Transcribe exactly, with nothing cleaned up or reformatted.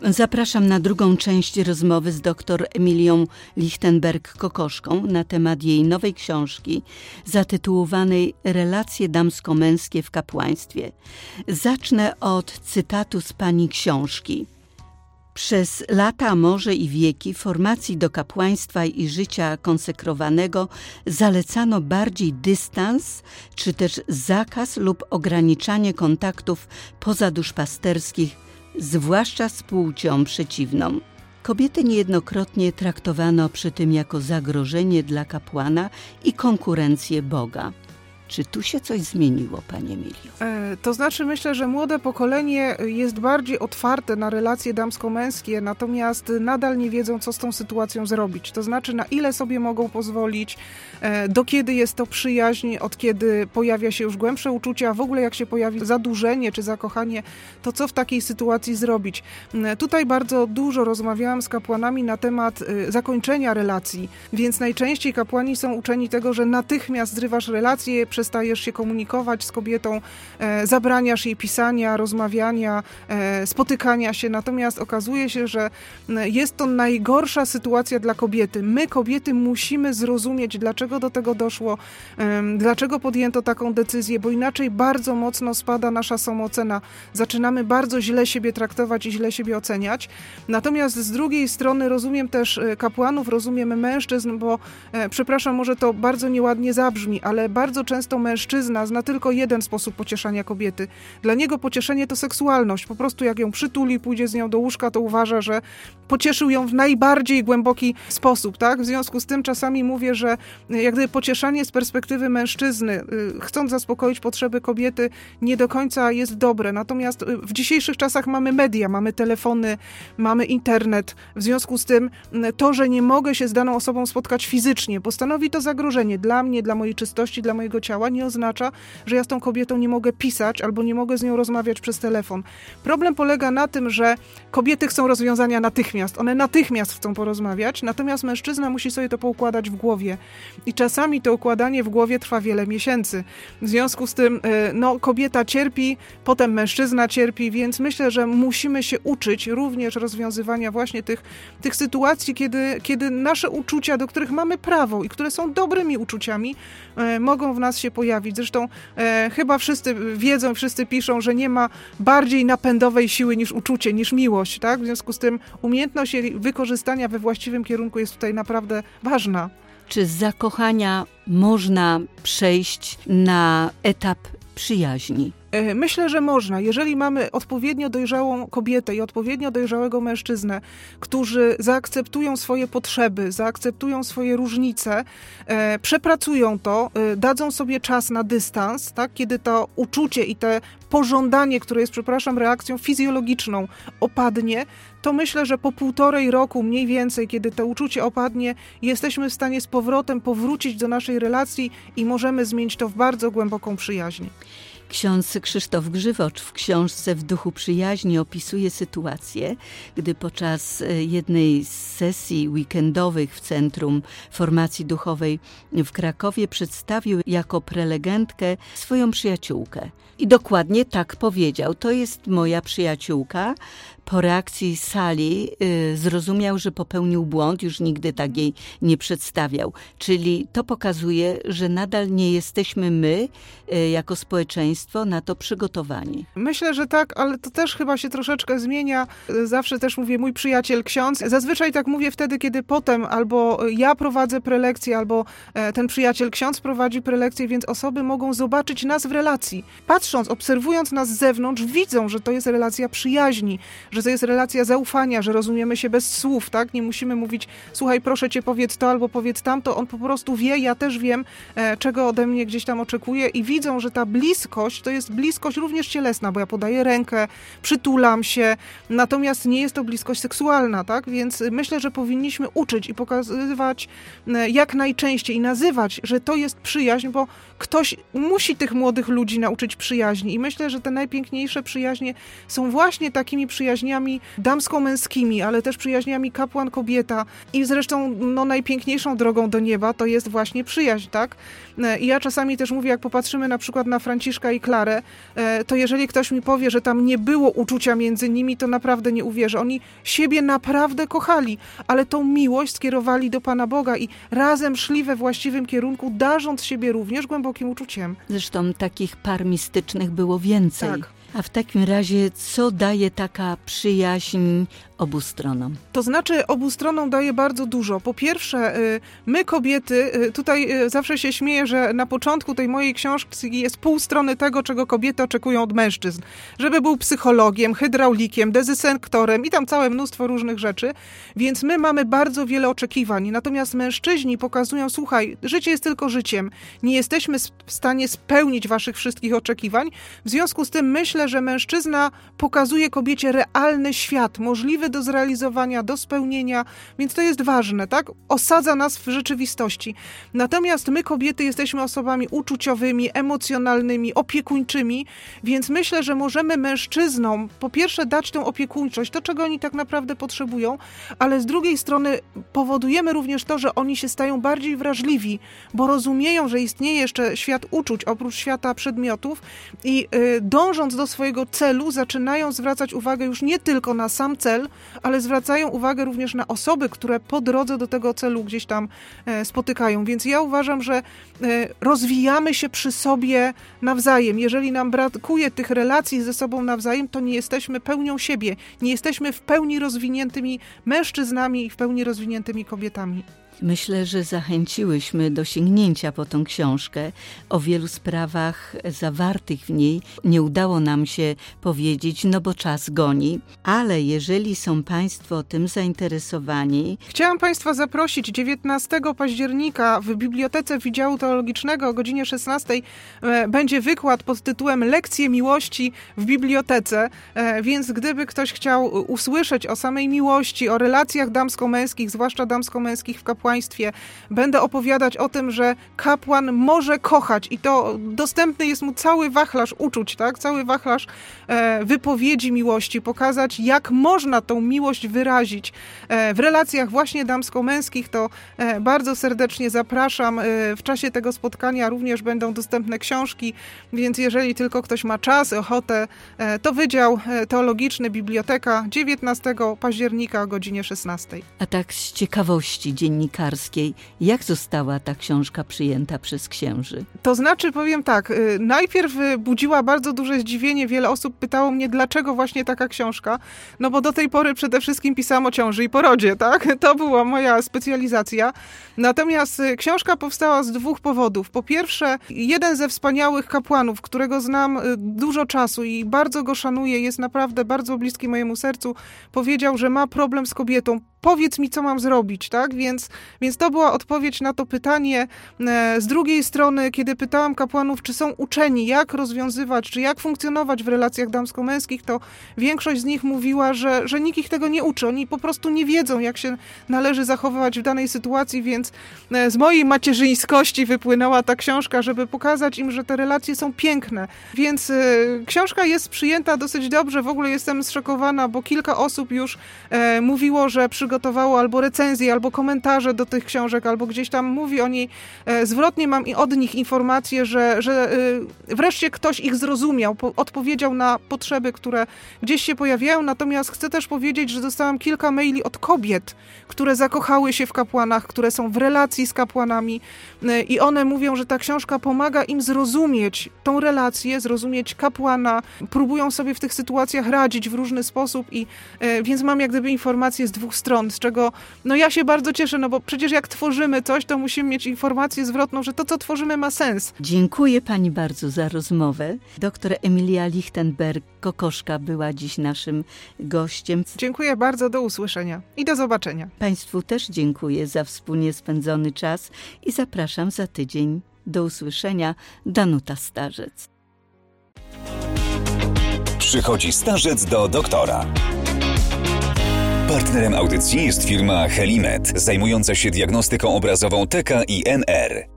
Zapraszam na drugą część rozmowy z dr Emilią Lichtenberg-Kokoszką na temat jej nowej książki zatytułowanej Relacje damsko-męskie w kapłaństwie. Zacznę od cytatu z pani książki. Przez lata, a może i wieki formacji do kapłaństwa i życia konsekrowanego zalecano bardziej dystans, czy też zakaz lub ograniczanie kontaktów pozaduszpasterskich, zwłaszcza z płcią przeciwną. Kobiety niejednokrotnie traktowano przy tym jako zagrożenie dla kapłana i konkurencję Boga. Czy tu się coś zmieniło, Pani Emilio? E, to znaczy myślę, że młode pokolenie jest bardziej otwarte na relacje damsko-męskie, natomiast nadal nie wiedzą, co z tą sytuacją zrobić. To znaczy, na ile sobie mogą pozwolić, e, do kiedy jest to przyjaźń, od kiedy pojawia się już głębsze uczucie, a w ogóle jak się pojawi zadłużenie czy zakochanie, to co w takiej sytuacji zrobić. E, tutaj bardzo dużo rozmawiałam z kapłanami na temat e, zakończenia relacji, więc najczęściej kapłani są uczeni tego, że natychmiast zrywasz relacje, przestajesz się komunikować z kobietą, e, zabraniasz jej pisania, rozmawiania, e, spotykania się. Natomiast okazuje się, że jest to najgorsza sytuacja dla kobiety. My, kobiety, musimy zrozumieć, dlaczego do tego doszło, e, dlaczego podjęto taką decyzję, bo inaczej bardzo mocno spada nasza samoocena. Zaczynamy bardzo źle siebie traktować i źle siebie oceniać. Natomiast z drugiej strony rozumiem też kapłanów, rozumiem mężczyzn, bo e, przepraszam, może to bardzo nieładnie zabrzmi, ale bardzo często mężczyzna zna tylko jeden sposób pocieszania kobiety. Dla niego pocieszenie to seksualność. Po prostu jak ją przytuli, pójdzie z nią do łóżka, to uważa, że pocieszył ją w najbardziej głęboki sposób, tak? W związku z tym czasami mówię, że jak gdyby pocieszanie z perspektywy mężczyzny, chcąc zaspokoić potrzeby kobiety, nie do końca jest dobre. Natomiast w dzisiejszych czasach mamy media, mamy telefony, mamy internet. W związku z tym to, że nie mogę się z daną osobą spotkać fizycznie, bo stanowi to zagrożenie dla mnie, dla mojej czystości, dla mojego ciała, nie oznacza, że ja z tą kobietą nie mogę pisać albo nie mogę z nią rozmawiać przez telefon. Problem polega na tym, że kobiety chcą rozwiązania natychmiast. One natychmiast chcą porozmawiać, natomiast mężczyzna musi sobie to poukładać w głowie. I czasami to układanie w głowie trwa wiele miesięcy. W związku z tym no, kobieta cierpi, potem mężczyzna cierpi, więc myślę, że musimy się uczyć również rozwiązywania właśnie tych, tych sytuacji, kiedy, kiedy nasze uczucia, do których mamy prawo i które są dobrymi uczuciami, e, mogą w nas się pojawić. Zresztą e, chyba wszyscy wiedzą, wszyscy piszą, że nie ma bardziej napędowej siły niż uczucie, niż miłość, tak? W związku z tym umiejętność jej wykorzystania we właściwym kierunku jest tutaj naprawdę ważna. Czy z zakochania można przejść na etap przyjaźni? Myślę, że można. Jeżeli mamy odpowiednio dojrzałą kobietę i odpowiednio dojrzałego mężczyznę, którzy zaakceptują swoje potrzeby, zaakceptują swoje różnice, e, przepracują to, e, dadzą sobie czas na dystans, tak, kiedy to uczucie i te pożądanie, które jest, przepraszam, reakcją fizjologiczną, opadnie, to myślę, że po półtorej roku mniej więcej, kiedy to uczucie opadnie, jesteśmy w stanie z powrotem powrócić do naszej relacji i możemy zmienić to w bardzo głęboką przyjaźń. Ksiądz Krzysztof Grzywocz w książce W duchu przyjaźni opisuje sytuację, gdy podczas jednej z sesji weekendowych w Centrum Formacji Duchowej w Krakowie przedstawił jako prelegentkę swoją przyjaciółkę. I dokładnie tak powiedział: to jest moja przyjaciółka. Po reakcji sali y, zrozumiał, że popełnił błąd, już nigdy tak jej nie przedstawiał. Czyli to pokazuje, że nadal nie jesteśmy my, y, jako społeczeństwo, na to przygotowani. Myślę, że tak, ale to też chyba się troszeczkę zmienia. Zawsze też mówię mój przyjaciel ksiądz. Zazwyczaj tak mówię wtedy, kiedy potem albo ja prowadzę prelekcję, albo ten przyjaciel ksiądz prowadzi prelekcję, więc osoby mogą zobaczyć nas w relacji. Patrząc, obserwując nas z zewnątrz, widzą, że to jest relacja przyjaźni, że to jest relacja zaufania, że rozumiemy się bez słów, tak? Nie musimy mówić: słuchaj, proszę cię, powiedz to albo powiedz tamto. On po prostu wie, ja też wiem, e, czego ode mnie gdzieś tam oczekuje, i widzą, że ta bliskość to jest bliskość również cielesna, bo ja podaję rękę, przytulam się, natomiast nie jest to bliskość seksualna, tak? Więc myślę, że powinniśmy uczyć i pokazywać e, jak najczęściej i nazywać, że to jest przyjaźń, bo ktoś musi tych młodych ludzi nauczyć przyjaźni, i myślę, że te najpiękniejsze przyjaźnie są właśnie takimi przyjaźniami damsko-męskimi, ale też przyjaźniami kapłan-kobieta, i zresztą no, najpiękniejszą drogą do nieba to jest właśnie przyjaźń, tak? I ja czasami też mówię, jak popatrzymy na przykład na Franciszka Dominika i Klarę, to jeżeli ktoś mi powie, że tam nie było uczucia między nimi, to naprawdę nie uwierzę. Oni siebie naprawdę kochali, ale tą miłość skierowali do Pana Boga i razem szli we właściwym kierunku, darząc siebie również głębokim uczuciem. Zresztą takich par mistycznych było więcej. Tak. A w takim razie co daje taka przyjaźń obu stronom? To znaczy obu stronom daje bardzo dużo. Po pierwsze, my kobiety, tutaj zawsze się śmieję, że na początku tej mojej książki jest pół strony tego, czego kobiety oczekują od mężczyzn. Żeby był psychologiem, hydraulikiem, dezynsektorem i tam całe mnóstwo różnych rzeczy. Więc my mamy bardzo wiele oczekiwań. Natomiast mężczyźni pokazują, słuchaj, życie jest tylko życiem. Nie jesteśmy w stanie spełnić waszych wszystkich oczekiwań. W związku z tym myślę, że mężczyzna pokazuje kobiecie realny świat, możliwy do zrealizowania, do spełnienia, więc to jest ważne, tak? Osadza nas w rzeczywistości. Natomiast my, kobiety, jesteśmy osobami uczuciowymi, emocjonalnymi, opiekuńczymi, więc myślę, że możemy mężczyznom po pierwsze dać tę opiekuńczość, to czego oni tak naprawdę potrzebują, ale z drugiej strony powodujemy również to, że oni się stają bardziej wrażliwi, bo rozumieją, że istnieje jeszcze świat uczuć oprócz świata przedmiotów i yy, dążąc do swojego celu zaczynają zwracać uwagę już nie tylko na sam cel, ale zwracają uwagę również na osoby, które po drodze do tego celu gdzieś tam e, spotykają. Więc ja uważam, że e, rozwijamy się przy sobie nawzajem. Jeżeli nam brakuje tych relacji ze sobą nawzajem, to nie jesteśmy pełnią siebie. Nie jesteśmy w pełni rozwiniętymi mężczyznami i w pełni rozwiniętymi kobietami. Myślę, że zachęciłyśmy do sięgnięcia po tą książkę. O wielu sprawach zawartych w niej nie udało nam się powiedzieć, no bo czas goni. Ale jeżeli są Państwo tym zainteresowani... Chciałam Państwa zaprosić dziewiętnastego października w Bibliotece Wydziału Teologicznego o godzinie szesnastej będzie wykład pod tytułem Lekcje miłości w bibliotece, więc gdyby ktoś chciał usłyszeć o samej miłości, o relacjach damsko-męskich, zwłaszcza damsko-męskich w kapłaństwie, będę opowiadać o tym, że kapłan może kochać i to dostępny jest mu cały wachlarz uczuć, tak? Cały wachlarz e, wypowiedzi miłości, pokazać jak można tą miłość wyrazić e, w relacjach właśnie damsko-męskich, to e, bardzo serdecznie zapraszam. E, w czasie tego spotkania również będą dostępne książki, więc jeżeli tylko ktoś ma czas, ochotę, e, to Wydział Teologiczny, Biblioteka, dziewiętnastego października o godzinie szesnastej. A tak z ciekawości dziennikarskiej, jak została ta książka przyjęta przez księży? To znaczy, powiem tak, najpierw budziła bardzo duże zdziwienie, wiele osób pytało mnie, dlaczego właśnie taka książka, no bo do tej pory przede wszystkim pisałam o ciąży i porodzie, tak? To była moja specjalizacja. Natomiast książka powstała z dwóch powodów. Po pierwsze, jeden ze wspaniałych kapłanów, którego znam dużo czasu i bardzo go szanuję, jest naprawdę bardzo bliski mojemu sercu, powiedział, że ma problem z kobietą. Powiedz mi, co mam zrobić, tak? Więc, więc to była odpowiedź na to pytanie. Z drugiej strony, kiedy pytałam kapłanów, czy są uczeni, jak rozwiązywać, czy jak funkcjonować w relacjach damsko-męskich, to większość z nich mówiła, że, że nikt ich tego nie uczy. Oni po prostu nie wiedzą, jak się należy zachowywać w danej sytuacji, więc z mojej macierzyńskości wypłynęła ta książka, żeby pokazać im, że te relacje są piękne. Więc y, książka jest przyjęta dosyć dobrze. W ogóle jestem zszokowana, bo kilka osób już e, mówiło, że przy przygotowało albo recenzje, albo komentarze do tych książek, albo gdzieś tam mówi o niej e, zwrotnie. Mam od nich informację, że, że e, wreszcie ktoś ich zrozumiał, po, odpowiedział na potrzeby, które gdzieś się pojawiają. Natomiast chcę też powiedzieć, że dostałam kilka maili od kobiet, które zakochały się w kapłanach, które są w relacji z kapłanami e, i one mówią, że ta książka pomaga im zrozumieć tą relację, zrozumieć kapłana, próbują sobie w tych sytuacjach radzić w różny sposób i e, więc mam jak gdyby informacje z dwóch stron, z czego no ja się bardzo cieszę, no bo przecież jak tworzymy coś, to musimy mieć informację zwrotną, że to, co tworzymy, ma sens. Dziękuję Pani bardzo za rozmowę. Doktor Emilia Lichtenberg-Kokoszka była dziś naszym gościem. Dziękuję bardzo, do usłyszenia i do zobaczenia. Państwu też dziękuję za wspólnie spędzony czas i zapraszam za tydzień. Do usłyszenia. Danuta Starzec. Przychodzi starzec do doktora. Partnerem audycji jest firma Helimet, zajmująca się diagnostyką obrazową T K i N R.